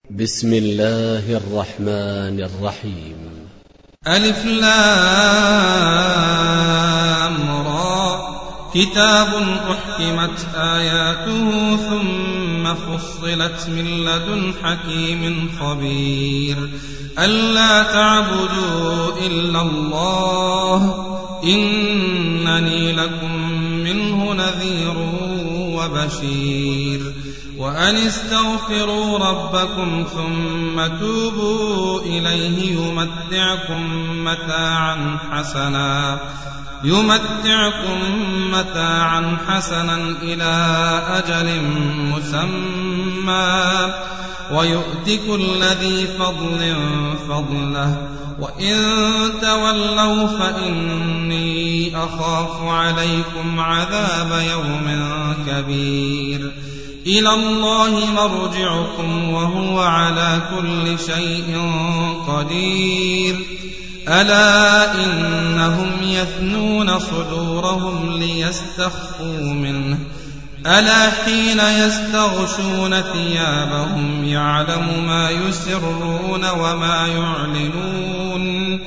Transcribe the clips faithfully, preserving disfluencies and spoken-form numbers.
بسم الله الرحمن الرحيم. ألف لام را كتاب أحكمت آياته ثم فصلت من لدن حكيم خبير ألا تعبدوا إلا الله إنني لكم منه نذير وبشير وأن استغفروا ربكم ثم توبوا إليه يمتعكم متاعا حسنا يمتعكم متاعا حسنا إلى أجل مسمى ويؤت كل ذي فضل فضله وإن تولوا فإني أخاف عليكم عذاب يوم كبير إلى الله مرجعكم وهو على كل شيء قدير ألا إنهم يثنون صدورهم ليستخفوا منه ألا حين يستغشون ثيابهم يعلم ما يسرون وما يعلنون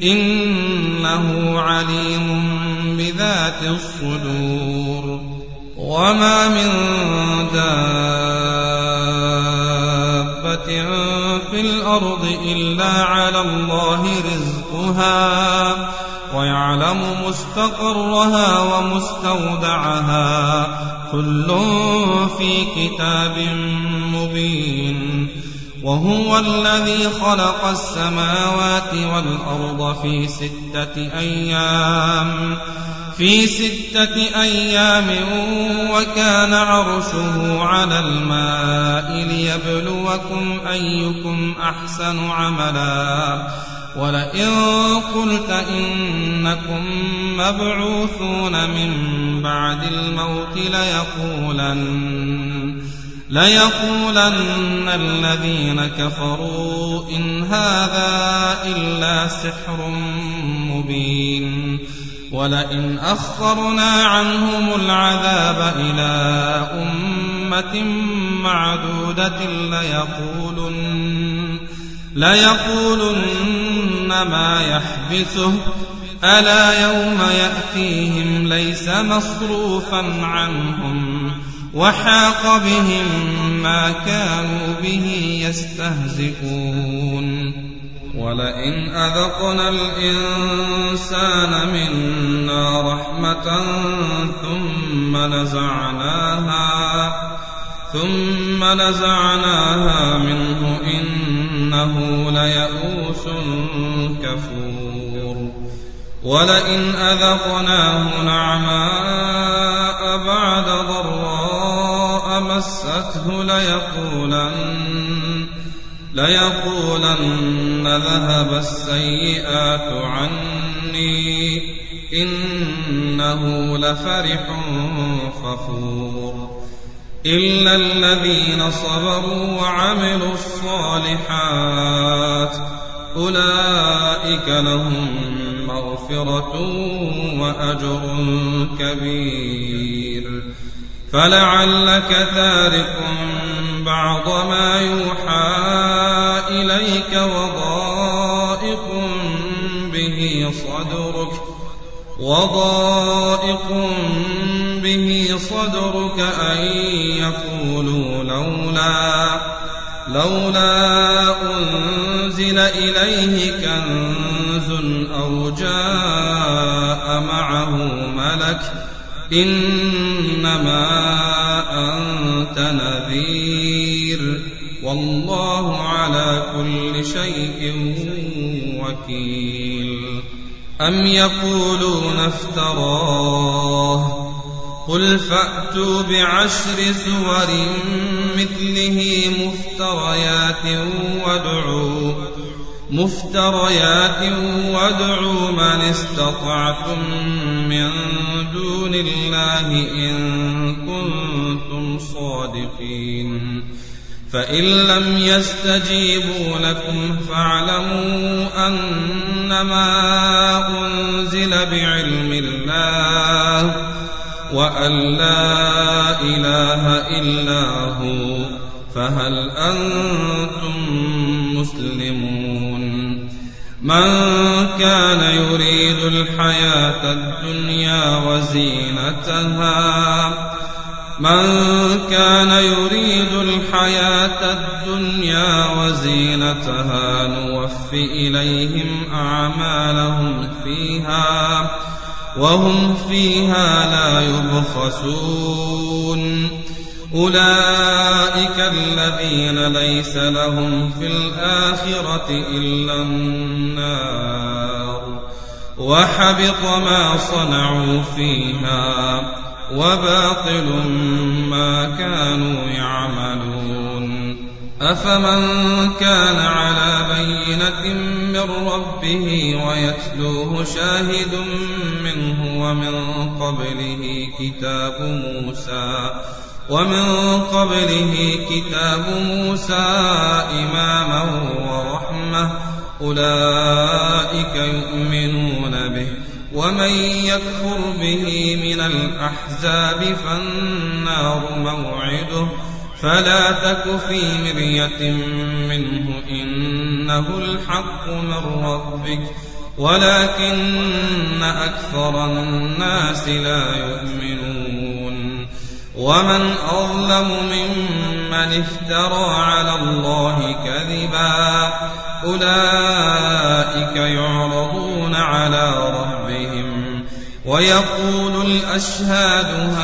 إنه عليم بذات الصدور وما من دابة في الأرض إلا على الله رزقها ويعلم مستقرها ومستودعها كل في كتاب مبين وهو الذي خلق السماوات والأرض في ستة أيام في ستة أيام وكان عرشه على الماء ليبلوكم أيكم أحسن عملا ولئن قلت إنكم مبعوثون من بعد الموت ليقولن ليقولن الذين كفروا إن هذا إلا سحر مبين ولئن أخرنا عنهم العذاب إلى أمة معدودة ليقولن ليقولن ما يحبسه ألا يوم يأتيهم ليس مصروفا عنهم وحاق بهم ما كانوا به يستهزئون ولئن أذقنا الإنسان منا رحمة ثم نزعناها ثم نزعناها منه إنه ليئوس كفور ولئن أذقناه نعماء بعد ضراء مسته ليقولن ليقولن ذهب السيئات عني إنه لفرح فخور إلا الذين صبروا وعملوا الصالحات أولئك لهم مغفرة وأجر كبير فلعلك تارك بعض ما يوحى إليك وضائق به صدرك وضائق به صدرك أن يقولوا لولا لولا أنزل إليه كنز أو جاء معه ملك إنما أنت نذير والله على كل شيء وكيل أم يقولون افتراه قل فأتوا بعشر سور مثله مفتريات وادعوا مفتريات وادعوا من استطعتم من دون الله إن كنتم صادقين فإن لم يستجيبوا لكم فاعلموا أنما أنزل بعلم الله وأن لا إله إلا هو فهل أنتم مسلمون من كان يريد الحياة الدنيا وزينتها من كان يريد الحياة الدنيا وزينتها نوف إليهم أعمالهم فيها وهم فيها لا يبخسون أولئك الذين ليس لهم في الآخرة إلا النار وحبط ما صنعوا فيها وباطل ما كانوا يعملون أفمن كان على بينة من ربه ويتلوه شاهد منه ومن قبله كتاب موسى ومن قبله كتاب موسى إماما ورحمة أولئك يؤمنون به ومن يكفر به من الأحزاب فالنار موعده فلا تك في مرية منه إنه الحق من ربك ولكن أكثر الناس لا يؤمنون ومن أظلم ممن افترى على الله كذبا أولئك يعرضون على ربهم ويقول الأشهاد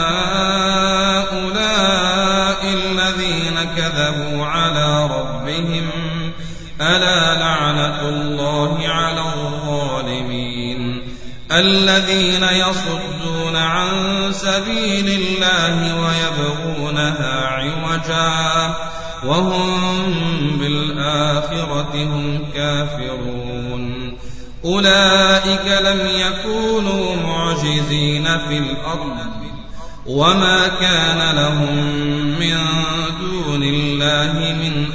هؤلاء الذين كذبوا على ربهم ألا لعنة الله على الظالمين الذين يصدون عن سبيل الله ويبغونها عوجا وهم بالآخرة هم كافرون أولئك لم يكونوا معجزين في الأرض وما كان لهم من دون الله من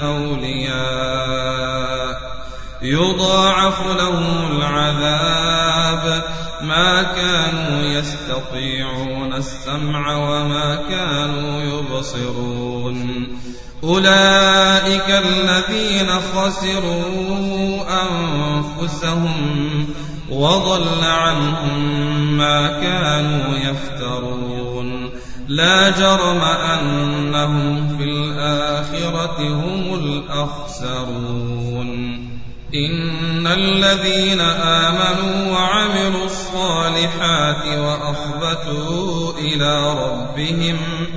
أولياء يضاعف لهم العذاب ما كانوا يستطيعون السمع وما كانوا يبصرون أولئك الذين خسروا أنفسهم وضل عنهم ما كانوا يفترون لا جرم أنهم في الآخرة هم الأخسرون إن الذين آمنوا وعملوا الصالحات وأخبتوا إلى ربهم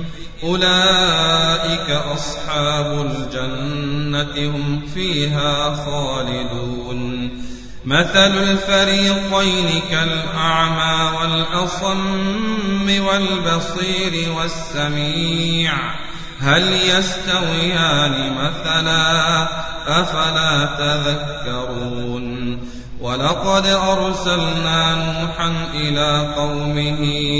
أولئك أصحاب الجنة هم فيها خالدون مثل الفريقين كالأعمى والأصم والبصير والسميع هل يستويان مثلا أفلا تذكرون ولقد أرسلنا نوحا إلى قومه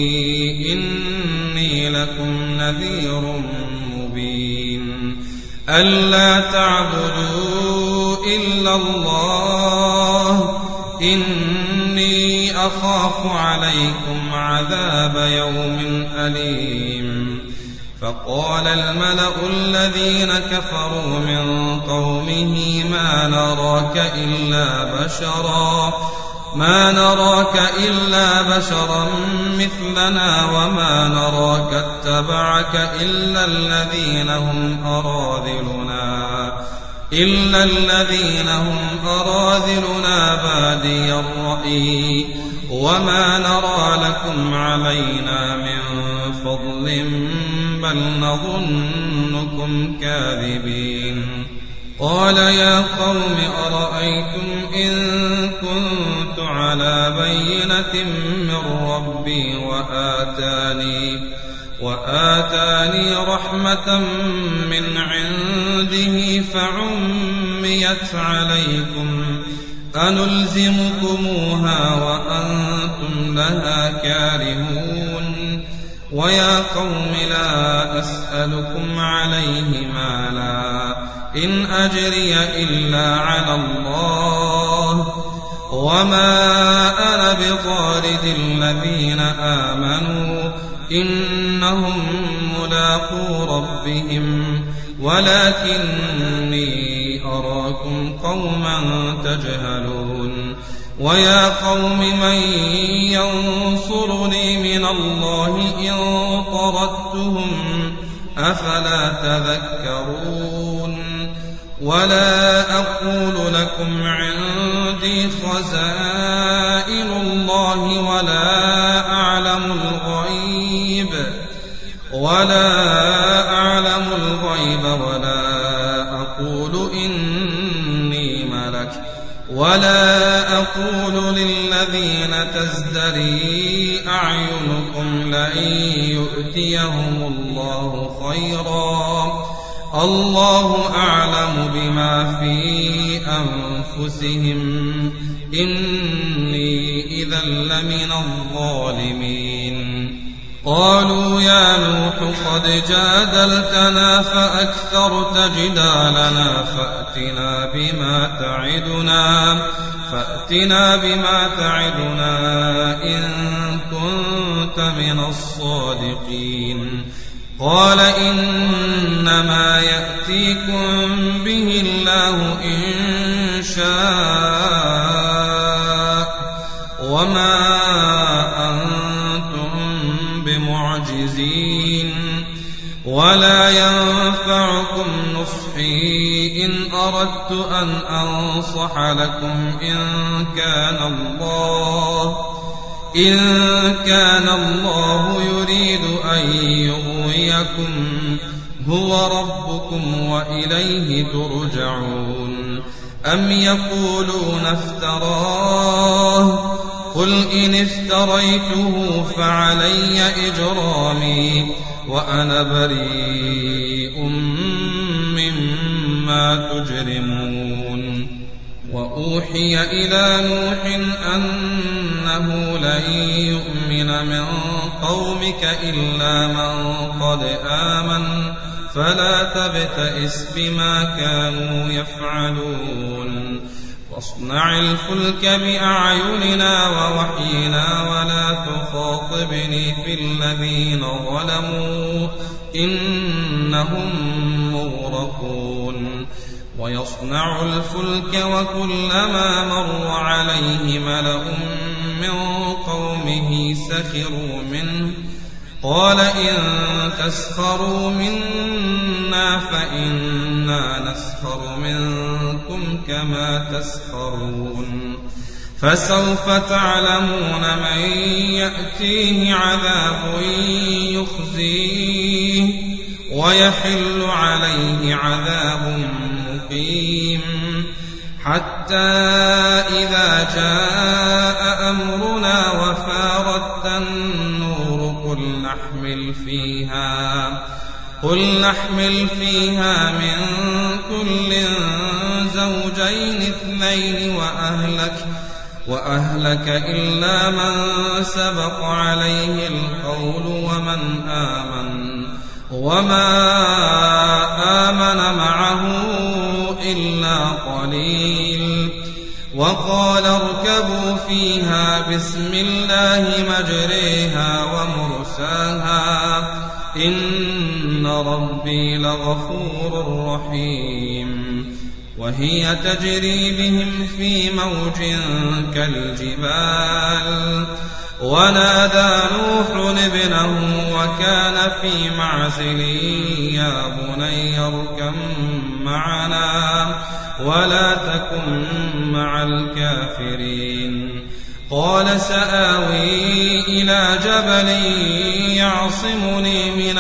إني لكم نذير مبين ألا تعبدوا إلا الله إني أخاف عليكم عذاب يوم أليم فقال الملأ الذين كفروا من قومه ما نراك إلا بشرا ما نراك إلا بشرا مثلنا وما نراك اتبعك إلا الذين هم أراذلنا إلا الذين هم أراذلنا بادي الرأي وما نرى لكم علينا من فضل بل نظنكم كاذبين قال يا قوم أرأيتم إن كنت على بينة من ربي وآتاني وآتاني رحمة من عنده فعميت عليكم أنلزمكموها وأنتم لها كارهون ويا قوم لا أسألكم عليه مالا إن أجري إلا على الله وما أنا بطارد الذين آمنوا إنهم ملاقو ربهم ولكني أراكم قوما تجهلون ويا قوم من ينصرني من الله إن طردتهم أفلا تذكرون ولا أقول لكم عندي خزائن الله ولا أعلم الغيب ولا أعلم الغيب ولا أقول إني ملك ولا أقول للذين تزدري أعينكم لن يؤتيهم الله خيرا الله أعلم بما في أنفسهم إني إذا لمن الظالمين قالوا يا نوح قد جادلتنا فأكثرت جدالنا فأتنا بما تعدنا فأتنا بما تعدنا إن كنت من الصادقين قال إنما يأتيكم به الله إن شاء وما أنتم بمعجزين ولا ينفعكم نصحي إن أردت أن أنصح لكم إن كان الله إن كان الله يريد أن يغويكم هو ربكم وإليه ترجعون أم يقولون افتراه قل إن افتريته فعلي إجرامي وأنا بريء مما تجرمون وأوحي إلى نوح أنه لن يؤمن من قومك إلا من قد آمن فلا تبتئس بما كانوا يفعلون واصنع الفلك بأعيننا ووحينا ولا تخاطبني في الذين ظلموا إنهم مغرقون ويصنع الفلك وكلما مر عليه ملأ من قومه سخروا منه قال إن تسخروا منا فإنا نسخر منكم كما تسخرون فسوف تعلمون من يأتيه عذاب يخزيه ويحل عليه عذاب مقيم حتى إذا جاء أمرنا وفارت النور قل نحمل فيها قل نحمل فيها من كل زوجين اثنين وأهلك وأهلك إلا من سبق عليه القول ومن آمن وما آمن معه إلا قليل وقال اركبوا فيها بسم الله مجريها ومرساها إن ربي لغفور رحيم وهي تجري بهم في موج كالجبال ونادى نوح ابنه وكان في معزل يا بني اركب معنا ولا تكن مع الكافرين قال سآوي إلى جبل يعصمني من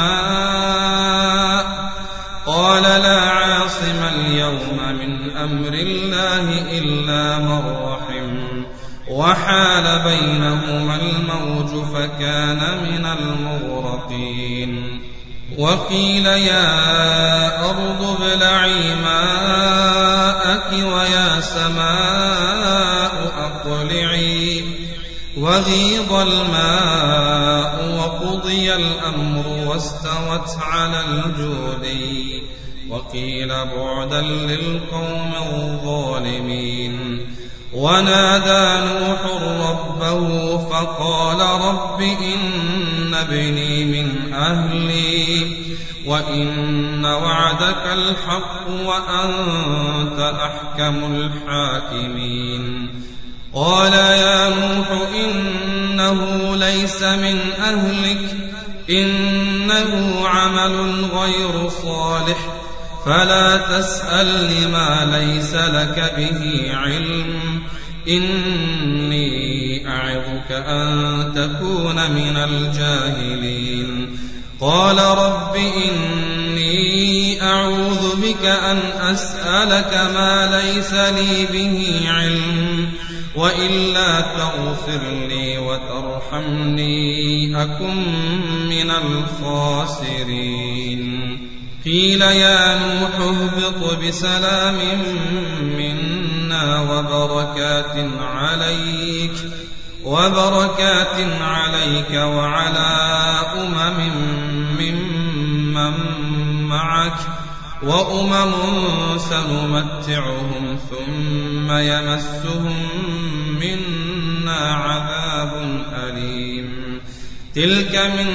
الماء قال لا عاصم اليوم من أمر الله إلا من رحم وحال بينهما الموج فكان من المغرقين وقيل يا أرض ابلعي ماءك ويا سماء أقلعي وغيض الماء وقضي الأمر واستوت على الجودي وقيل بعدا للقوم الظالمين ونادى نوح ربه فقال رب إن ابني من أهلي وإن وعدك الحق وأنت أحكم الحاكمين قال يا نوح إنه ليس من أهلك إنه عمل غير صالح فلا تسأل لما ليس لك به علم إني أعظك أن تكون من الجاهلين قال رب إني أعوذ بك أن أسألك ما ليس لي به علم وإلا تغفر لي وترحمني أكن من الخاسرين قيل يا نوح اهبط بسلام منا وبركات عليك وبركات عليك وعلى أمم ممن معك وأمم سنمتعهم ثم يمسهم منا عذاب أليم تلك من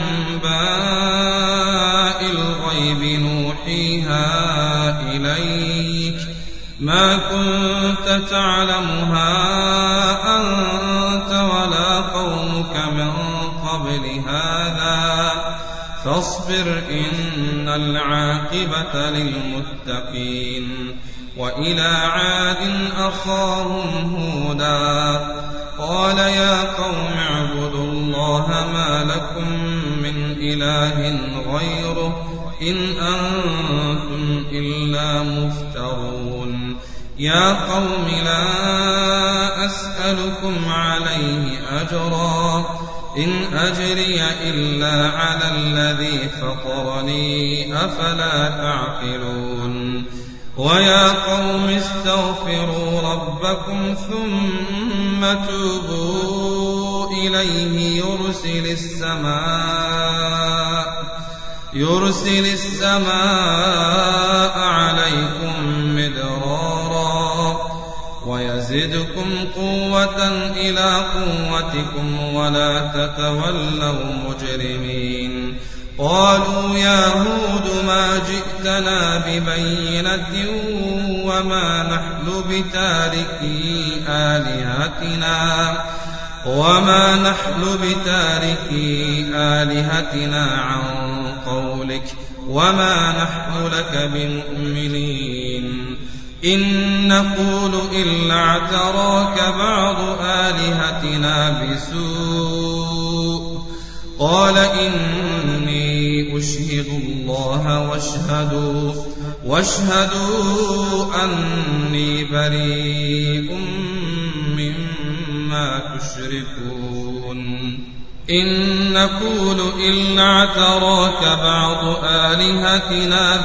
أنباء الغيب نوحيها إليك ما كنت تعلمها أنت ولا قومك من قبل هذا فاصبر إن العاقبة للمتقين وإلى عاد أخاهم هودا قال يا قوم اعبدوا الله ما لكم من إله غيره إن أنتم إلا مفترون يا قوم لا أسألكم عليه أجرا إن أجري إلا على الذي فطرني أفلا تعقلون ويا قوم استغفروا ربكم ثم توبوا إليه يرسل السماء يرسل السماء عليكم مدرارا ويزدكم قوة إلى قوتكم ولا تتولوا مجرمين قالوا يا هود ما جئتنا ببينة وما نحن بتاركي آلهتنا وما نحن بتاركي آلهتنا عن قولك وما نحن لك بمؤمنين إن نقول إلا اعتراك بعض آلهتنا بسوء قال إني أشهد الله واشهدوا واشهدوا أني بريء مما تشركون إن نقول إلا اعتراك بعض آلهتنا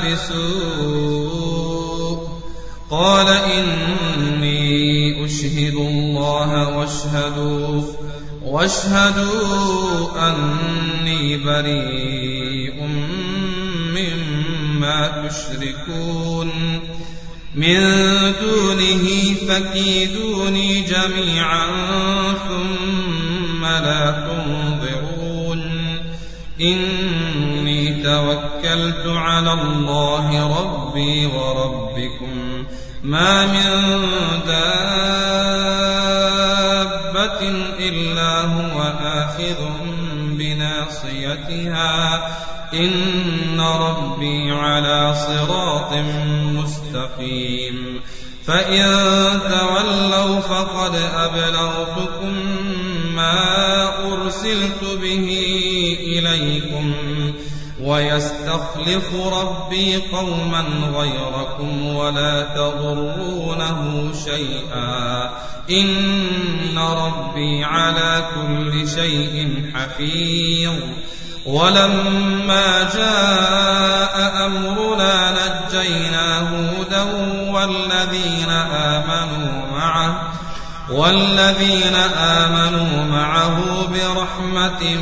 بسوء قال إني أشهد الله واشهدوا واشهدوا أني بريء مما تشركون من دونه فكيدوني جميعا ثم لا تنظرون إني توكلت على الله ربي وربكم ما من دابة إلا هو آخذ بناصيتها إن ربي على صراط مستقيم فإن تولوا فقد أبلغتكم ما أرسلت به إليكم ويستخلف ربي قوما غيركم ولا تضرونه شيئا إن ربي على كل شيء حفيظ ولما جاء أمرنا نجينا هودا والذين آمنوا معه والذين آمنوا معه برحمة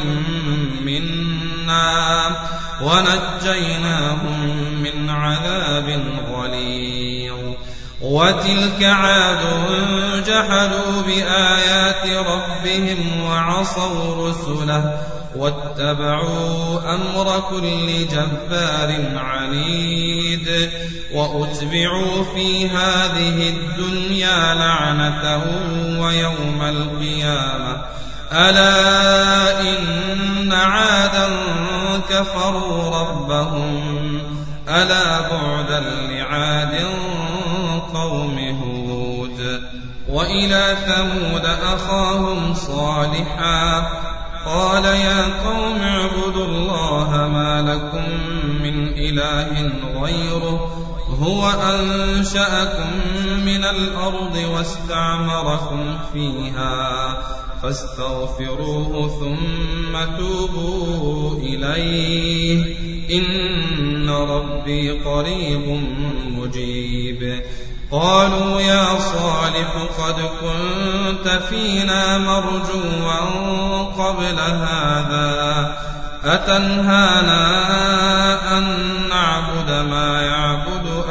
منا ونجيناهم من عذاب غليظ وتلك عاد جحدوا بآيات ربهم وعصوا رسله واتبعوا أمر كل جبار عنيد وأتبعوا في هذه الدنيا لعنة ويوم القيامة ألا إن عادا كفروا ربهم ألا بعدا لعاد قوم هود. وإلى ثمود أخاهم صالحا قال يا قوم اعبدوا الله ما لكم من إله غيره هو أنشأكم من الأرض واستعمركم فيها فاستغفروه ثم توبوا إليه إن ربي قريب مجيب. قالوا يا صالح قد كنت فينا مرجوا قبل هذا أتنهانا أن نعبد ما يعبد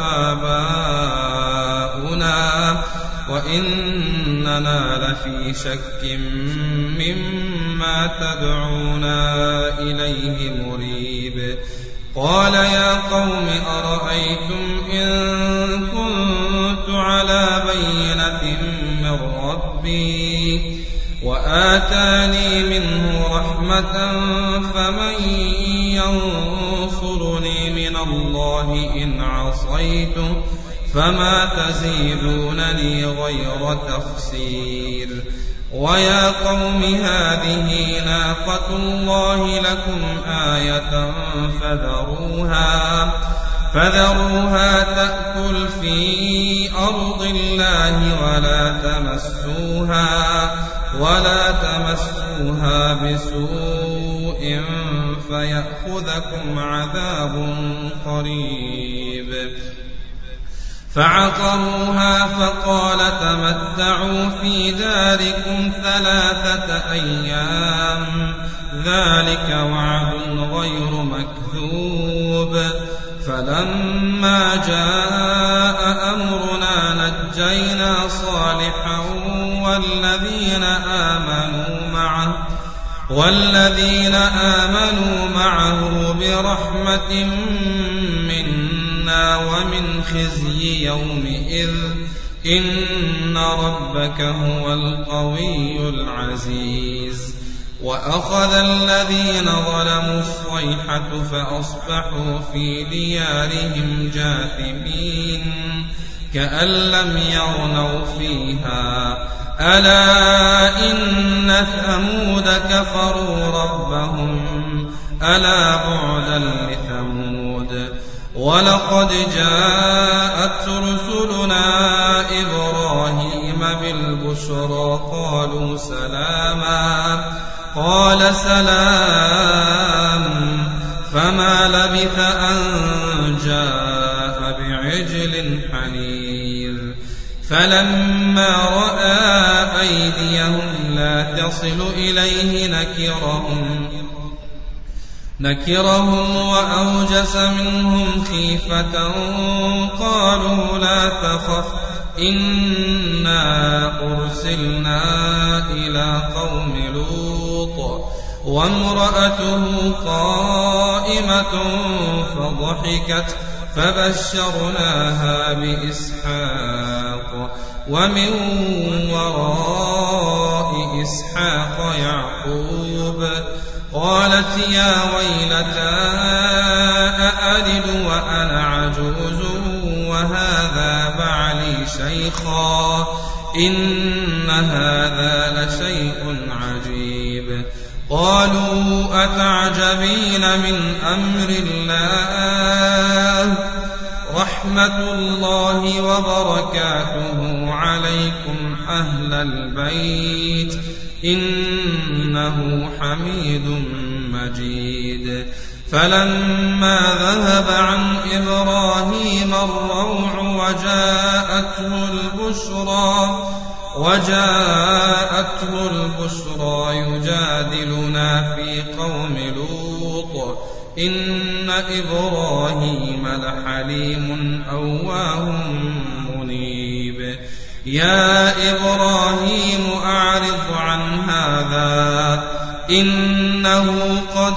آباؤنا وإننا لفي شك مما تدعونا إليه مريب. قال يا قوم أرأيتم إن كنت على بينة من ربي وآتاني منه رحمة فمن ينصرني من الله إن عصيته فما تزيدونني غير تخسير. ويا قوم هذه ناقة الله لكم آية فذروها فذروها تأكل في أرض الله ولا تمسوها ولا تمسوها بسوء فيأخذكم عذاب قريب. فعقروها فقال تمتعوا في داركم ثلاثة أيام ذلك وعد غير مكذوب. فلما جاء أمرنا نجينا صالحا والذين آمنوا معه والذين آمنوا معه برحمة منا ومن خزي يومئذ إن ربك هو القوي العزيز. وأخذ الذين ظلموا الصيحة فأصبحوا في ديارهم جاثمين كأن لم يغنوا فيها ألا إن ثمود كفروا ربهم ألا بعدا لثمود. ولقد جاءت رسلنا إبراهيم بالبشرى قالوا سلاما قال سلام فما لبث أن جاء بعجل حنيذ. فلما رأى أيديهم لا تصل إليه نكرهم نكرهم وأوجس منهم خيفة قالوا لا تخف إنا أرسلنا إلى قوم لوط وامرأته قائمة فضحكت فبشرناها بإسحاق ومن وراء إسحاق يعقوب. قالت يا ويلتى أألد وأنا عجوز وهذا بعلي شيخا إن هذا لشيء عجيب. قالوا أتعجبين من أمر الله رحمة الله وبركاته عليكم أهل البيت إنه حميد مجيد. فلما ذهب عن إبراهيم الروع وجاءته البشرى وجاءته البشرى يجادلنا في قوم لوط إن إبراهيم لحليم أواه منيب. يا إبراهيم أعرض عن هذا إنه قد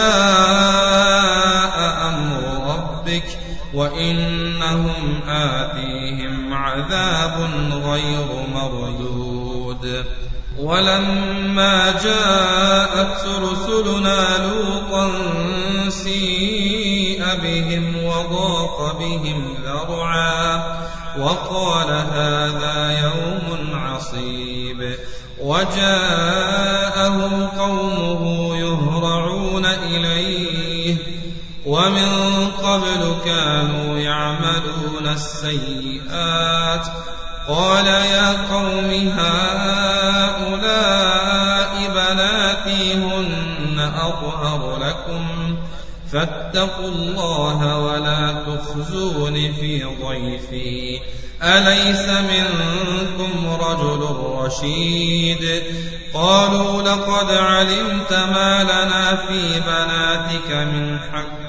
جاء أمر ربك وإنهم آتيهم عذاب غير مردود. ولما جاءت رسلنا لوطا سيء بهم وضاق بهم ذرعا وقال هذا يوم عصيب. وجاءه قومه يهرعون إليه ومن قبل كانوا يعملون السيئات. قال يا قوم هؤلاء بناتي هن أطهر لكم فاتقوا الله ولا تخزون في ضيفي أليس منكم رجل رشيد. قالوا لقد علمت ما لنا في بناتك من حق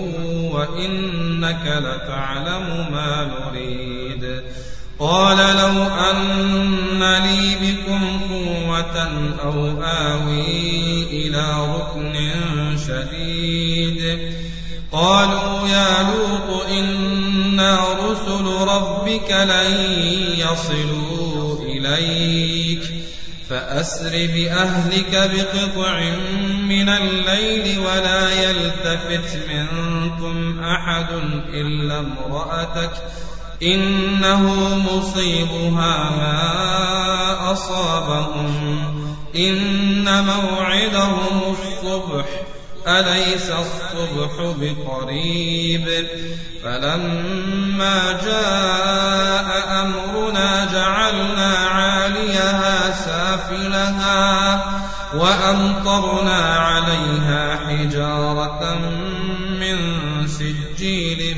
وإنك لتعلم ما نريد. قال لو أن لي بكم قوة أو آوي إلى ركن شديد. قالوا يا لوط إنا رسل ربك لن يصلوا إليك فأسر بأهلك بقطع من الليل ولا يلتفت منكم أحد إلا امرأتك إنه مصيبها ما أصابهم إن موعدهم الصبح أليس الصبح بقريب. فلما جاء أمرنا جعلنا عاليها سافلها وأمطرنا عليها حجارة من سجيل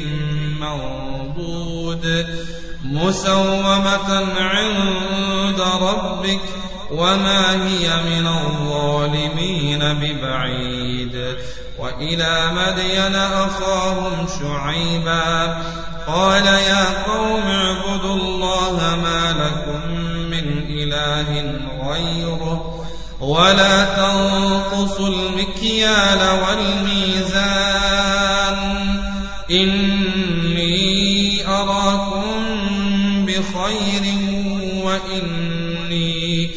منضود مسومة عند ربك وما هي من الظالمين ببعيد. وإلى مدين أخاهم شعيبا قال يا قوم اعبدوا الله ما لكم من إله غيره ولا تنقصوا المكيال والميزان إني أراكم بخير وإني,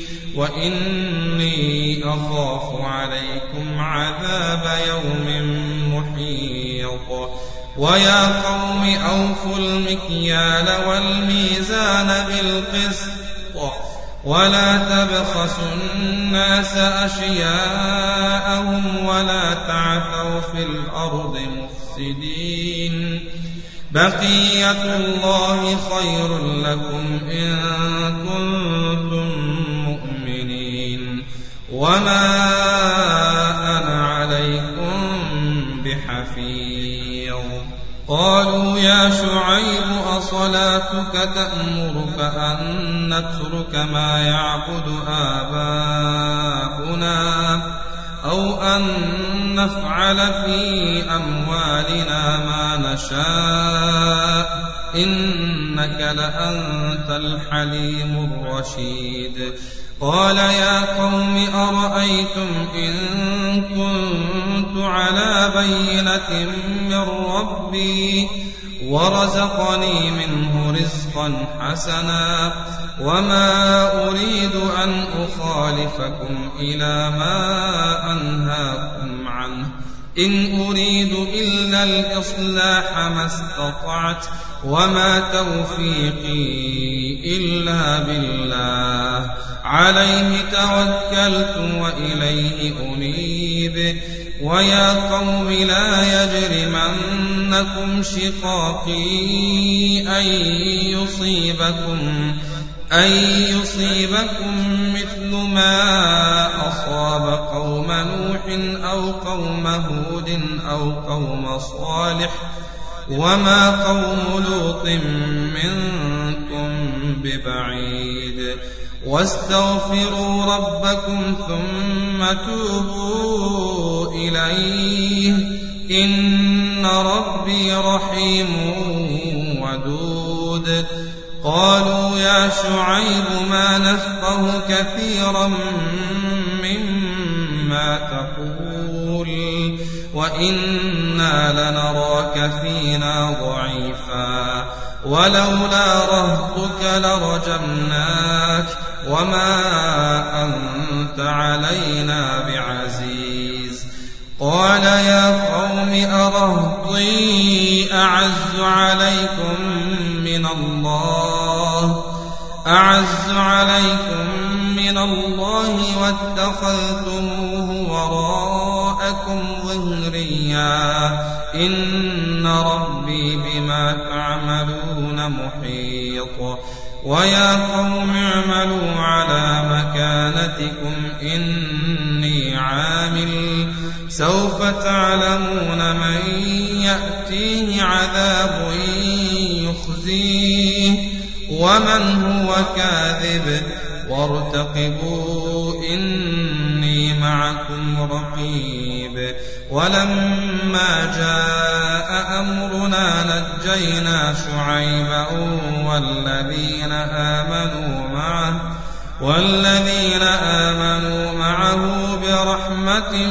وإني أخاف عليكم عذاب يوم محيط. ويا قوم أوفوا المكيال والميزان بالقسط ولا تبخسوا الناس أشياءهم ولا تعثوا في الأرض مفسدين. بقية الله خير لكم إن كنتم مؤمنين وما أنا عليكم بحفيظ. قالوا يا شعيب أصلاتك تأمرك أن نترك ما يعبد آباؤنا أو أن نفعل في أموالنا ما نشاء إنك لأنت الحليم الرشيد. قال يا قوم أرأيتم إن كنت على بينة من ربي ورزقني منه رزقا حسنا وما أريد أن أخالفكم إلى ما أنهاكم عنه إن أريد إلا الإصلاح ما استطعت وما توفيقي إلا بالله عليه توكلت وإليه أنيب. ويا قوم لا يجرمنكم شقاقي أن يصيبكم أن يصيبكم مثل ما أصاب قوم نوح أو قوم هود أو قوم صالح وما قوم لوط منكم ببعيد. واستغفروا ربكم ثم توبوا إليه إن ربي رحيم ودود. قالوا يا شعيب ما نفقه كثيرا مما تقول وإنا لنراك فينا ضعيفا ولولا رهطك لرجمناك وما أنت علينا بعزيز. قال يا قوم أرهطي أعز عليكم من الله أعز عليكم من الله واتخذتموه وراءكم ظهريا إن ربي بما تعملون محيط. ويا قوم اعملوا على مكانتكم إني عامل سوف تعلمون من يأتيه عذاب يخزيه ومن هو كاذب وارتقبوا إني معكم رقيب. ولما جاء أمرنا نجينا شعيبا والذين آمنوا معه والذين آمنوا معه برحمة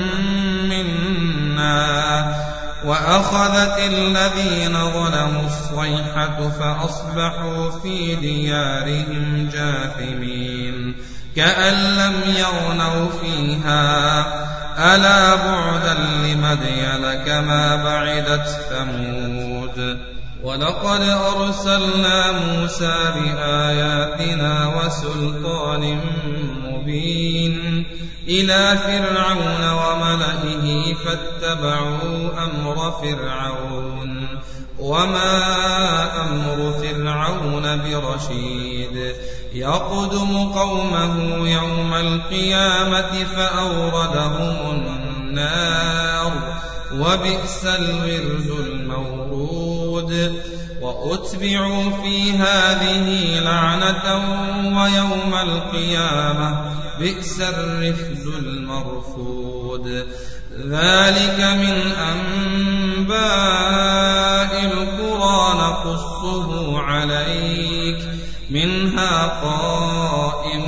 منا وأخذت الذين ظلموا الصيحة فأصبحوا في ديارهم جاثمين كأن لم يغنوا فيها ألا بعدا لمدين كما بعدت ثمود. ولقد أرسلنا موسى بآياتنا وسلطان مبين إلى فرعون وملئه فاتبعوا أمر فرعون وما أمر فرعون برشيد. يقدم قومه يوم القيامة فأوردهم النار وبئس الورد المورود. وأتبعوا في هذه لعنة ويوم القيامة بئس الرفد المرفود. ذلك من أنباء القرى نقصه عليك منها قائم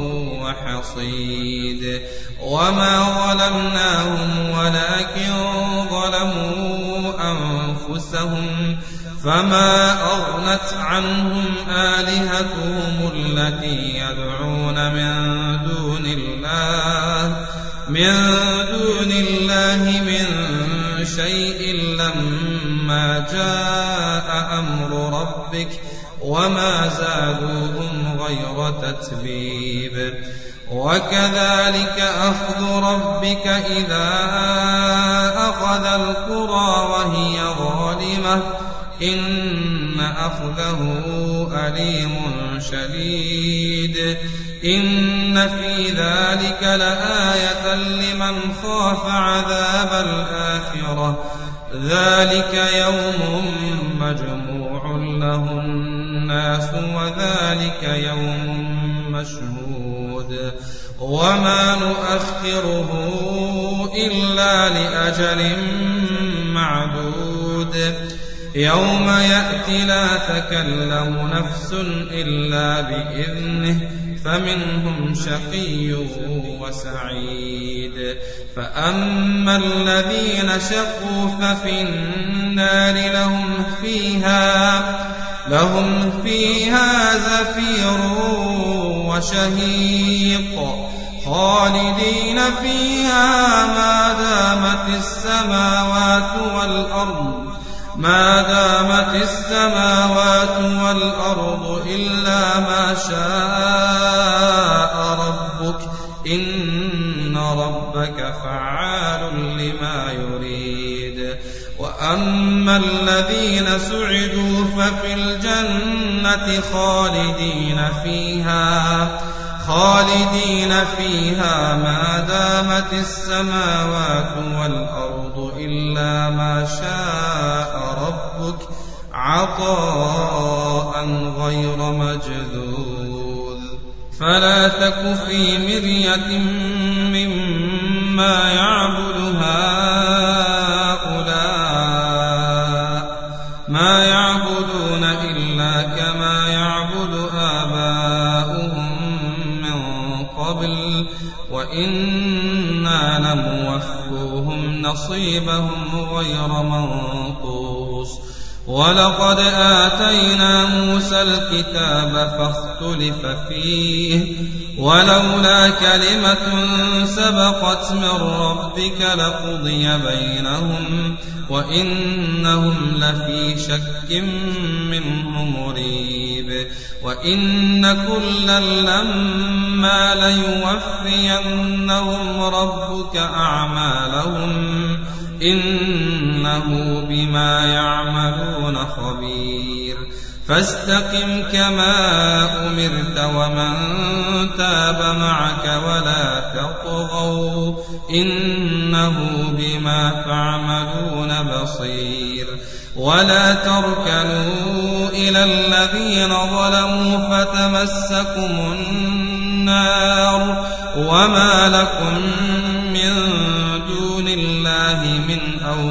وحصيد. وما ظلمناهم ولكن ظلموا أنفسهم فما أغنت عنهم آلهتهم التي يدعون من دون الله من دون الله من شيء لما جاء أمر ربك وما زادوهم غير تتبيب. وكذلك أخذ ربك إذا أخذ القرى وهي ظالمة إن أخذه أليم شديد. إن في ذلك لآية لمن خاف عذاب الآخرة ذلك يوم مجموع له الناس وذلك يوم مشهود. وما نؤخره إلا لأجل معدود. يوم يأتي لا تكلم نفس إلا بإذنه فمنهم شقي وسعيد. فأما الذين شقوا ففي النار لهم فيها لهم فيها زفير وشهيق خالدين فيها ما دامت السماوات والأرض ما دامت السماوات والأرض إلا ما شاء ربك إن ربك فعال لما يريد. وأما الذين سعدوا ففي الجنة خالدين فيها خالدين فيها ما دامت السماوات والأرض إلا ما شاء ربك عطاء غير مجذوذ. فلا تك في مرية مما يعبد هؤلاء ما يعبدون إلا كما يعبد آباؤهم من قبل وإنا لموفوهم نصيبهم غير منقوص ولقد آتينا موسى الكتاب فاختلف فيه ولولا كلمة سبقت من ربك لقضي بينهم وإنهم لفي شك منه مريب وإن كلا لما ليوفينهم ربك أعمالهم إنه بما يعملون خبير فاستقم كما أمرت ومن تاب معك ولا تطغوا إنه بما تعملون بصير ولا تركنوا إلى الذين ظلموا فتمسكم النار وما لكم من دون الله من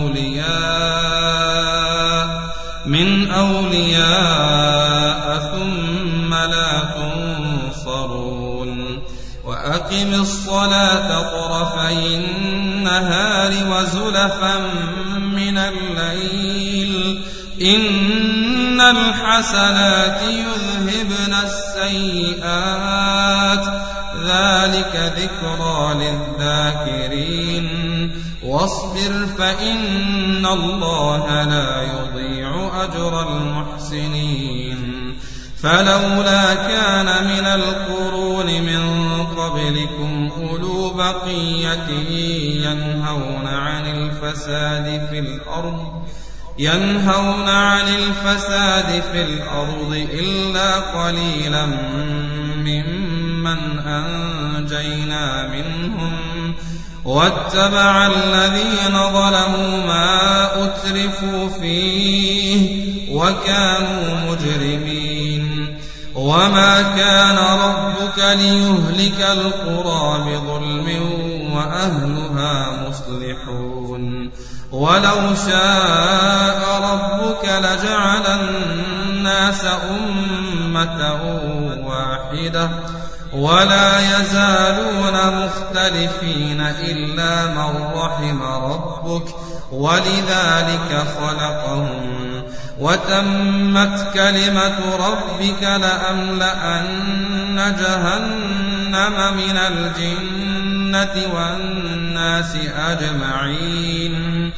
أولياء من أولياء ثم لا تنصرون وأقم الصلاة طرفي النهار وزلفا من الليل إن الحسنات يذهبن السيئات ذلك ذكرى للذاكرين واصبر فإن الله لا يضيع أجر المحسنين فلولا كان من القرون من قبلكم أولو بقية ينهون عن الفساد في الأرض ينهون عن الفساد في الأرض إلا قليلا ممن أنجينا منهم واتبع الذين ظلموا ما أترفوا فيه وكانوا مجرمين وما كان ربك ليهلك القرى بظلم وأهلها مصلحون ولو شاء ربك لجعل الناس أمة واحدة ولا يزالون مختلفين إلا من رحم ربك ولذلك خلقهم وتمت كلمة ربك لأملأن جهنم من الجنة والناس أجمعين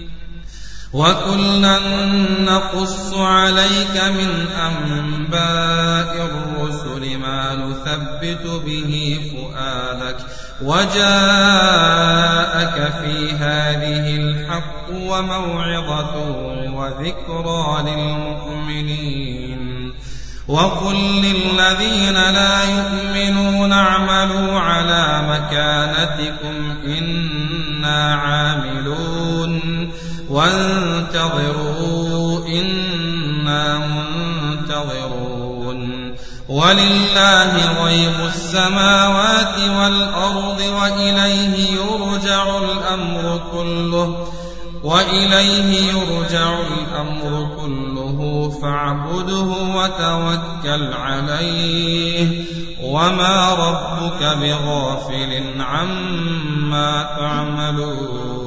وكلا نقص عليك من أنباء الرسل ما نثبت به فؤادك وجاءك في هذه الحق وموعظة وذكرى للمؤمنين وقل للذين لا يؤمنون اعملوا على مكانتكم إنا عاملون وانتظروا إنا منتظرون ولله غيب السماوات والأرض وإليه يرجع الأمر كله وإليه يرجع الأمر كله فاعبده وتوكل عليه وما ربك بغافل عما تعملون